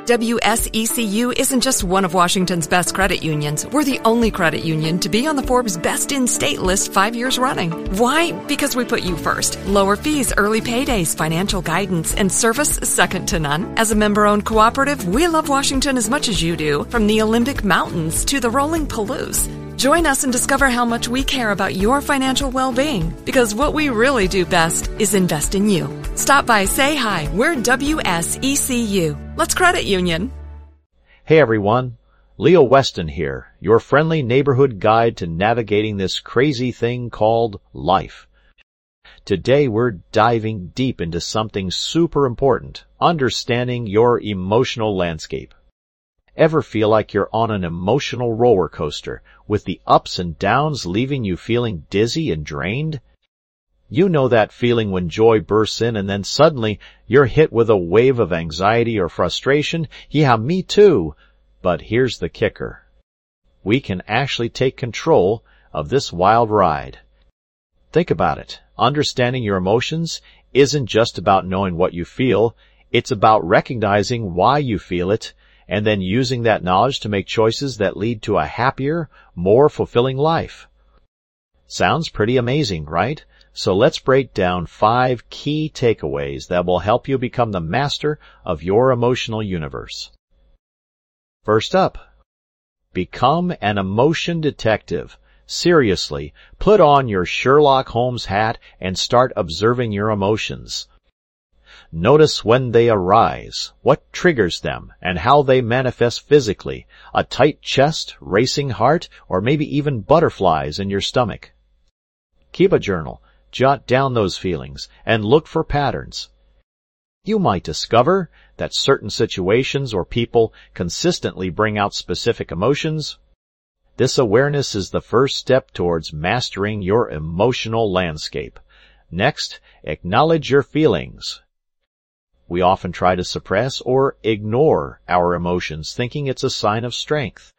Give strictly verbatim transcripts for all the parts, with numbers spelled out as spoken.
W S E C U isn't just one of Washington's best credit unions. We're the only credit union to be on the Forbes Best in State list five years running. Why? Because we put you first. Lower fees, early paydays, financial guidance, and service second to none. As a member-owned cooperative, we love Washington as much as you do, from the Olympic Mountains to the rolling Palouse. Join us and discover how much we care about your financial well-being, because what we really do best is invest in you. Stop by, say hi. We're W S E C U. Let's credit union. Hey everyone, Leo Weston here, your friendly neighborhood guide to navigating this crazy thing called life. Today we're diving deep into something super important, understanding your emotional landscape. Ever feel like you're on an emotional roller coaster, with the ups and downs leaving you feeling dizzy and drained? You know that feeling when joy bursts in and then suddenly you're hit with a wave of anxiety or frustration? Yeah, me too. But here's the kicker. We can actually take control of this wild ride. Think about it. Understanding your emotions isn't just about knowing what you feel. It's about recognizing why you feel it, and then using that knowledge to make choices that lead to a happier, more fulfilling life. Sounds pretty amazing, right? So let's break down five key takeaways that will help you become the master of your emotional universe. First up, become an emotion detective. Seriously, put on your Sherlock Holmes hat and start observing your emotions. Notice when they arise, what triggers them, and how they manifest physically. A tight chest, racing heart, or maybe even butterflies in your stomach. Keep a journal, jot down those feelings, and look for patterns. You might discover that certain situations or people consistently bring out specific emotions. This awareness is the first step towards mastering your emotional landscape. Next, acknowledge your feelings. We often try to suppress or ignore our emotions, thinking it's a sign of strength.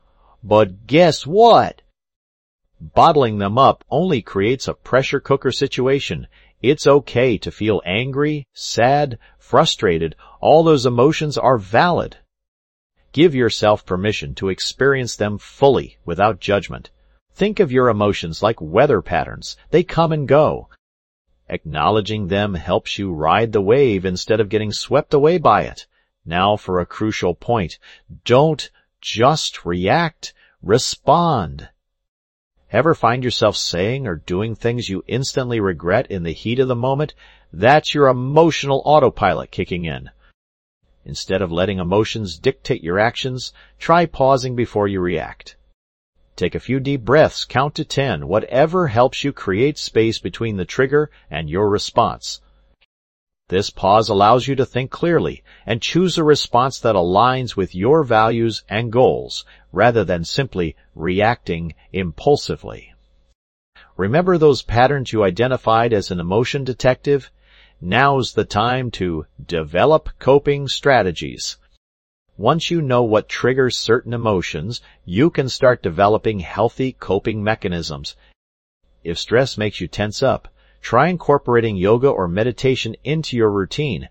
But guess what? Bottling them up only creates a pressure cooker situation. It's okay to feel angry, sad, frustrated. All those emotions are valid. Give yourself permission to experience them fully without judgment. Think of your emotions like weather patterns. They come and go. Acknowledging them helps you ride the wave instead of getting swept away by it. Now for a crucial point. Don't just react. Respond. Ever find yourself saying or doing things you instantly regret in the heat of the moment? That's your emotional autopilot kicking in. Instead of letting emotions dictate your actions, try pausing before you react. Take a few deep breaths, count to ten, whatever helps you create space between the trigger and your response. This pause allows you to think clearly and choose a response that aligns with your values and goals, rather than simply reacting impulsively. Remember those patterns you identified as an emotion detective? Now's the time to develop coping strategies. Once you know what triggers certain emotions, you can start developing healthy coping mechanisms. If stress makes you tense up, try incorporating yoga or meditation into your routine.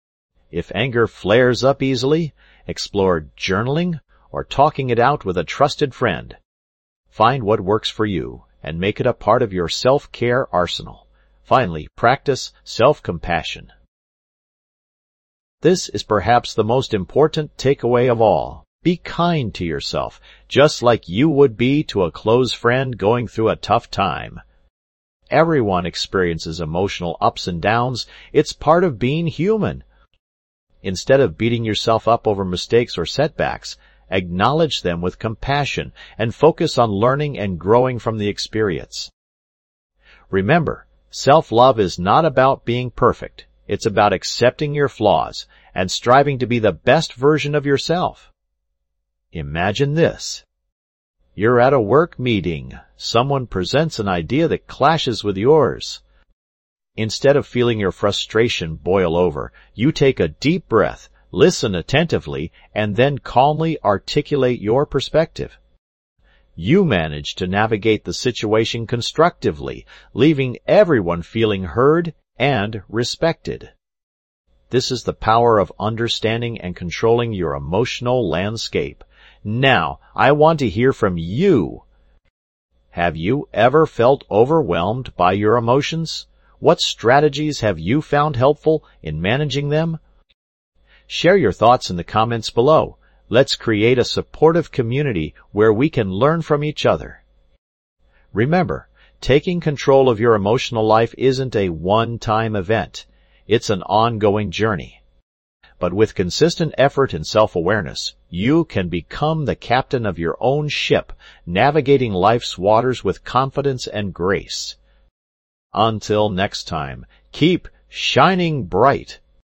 If anger flares up easily, explore journaling or talking it out with a trusted friend. Find what works for you and make it a part of your self-care arsenal. Finally, practice self-compassion. This is perhaps the most important takeaway of all. Be kind to yourself, just like you would be to a close friend going through a tough time. Everyone experiences emotional ups and downs. It's part of being human. Instead of beating yourself up over mistakes or setbacks, acknowledge them with compassion and focus on learning and growing from the experience. Remember, self-love is not about being perfect. It's about accepting your flaws and striving to be the best version of yourself. Imagine this. You're at a work meeting. Someone presents an idea that clashes with yours. Instead of feeling your frustration boil over, you take a deep breath, listen attentively, and then calmly articulate your perspective. You manage to navigate the situation constructively, leaving everyone feeling heard and respected. This is the power of understanding and controlling your emotional landscape. Now, I want to hear from you. Have you ever felt overwhelmed by your emotions? What strategies have you found helpful in managing them? Share your thoughts in the comments below. Let's create a supportive community where we can learn from each other. Remember, taking control of your emotional life isn't a one-time event. It's an ongoing journey. But with consistent effort and self-awareness, you can become the captain of your own ship, navigating life's waters with confidence and grace. Until next time, keep shining bright.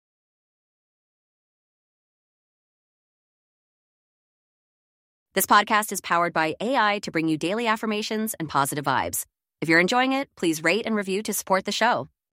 This podcast is powered by A I to bring you daily affirmations and positive vibes. If you're enjoying it, please rate and review to support the show.